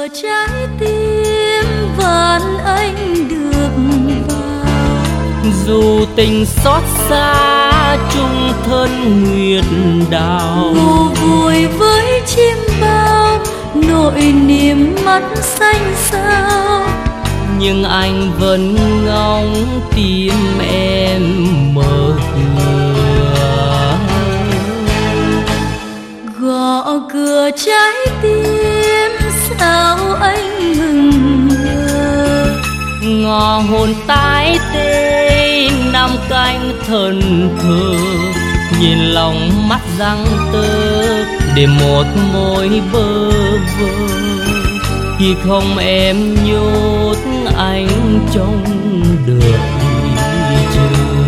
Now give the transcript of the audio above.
trái tim vẫn anh được vào. Dù tình xót xa chung thân nguyệt đào, ngủ vui với chim bao nỗi niềm mắt xanh sao. Nhưng anh vẫn ngóng tim em mở cửa. Gõ cửa trái tim sao anh ngừng ngờ. Ngò hồn tái tê năm cánh thần thờ, nhìn lòng mắt răng tơ để một môi bơ vơ. Khi không em nhốt anh trong đời chờ.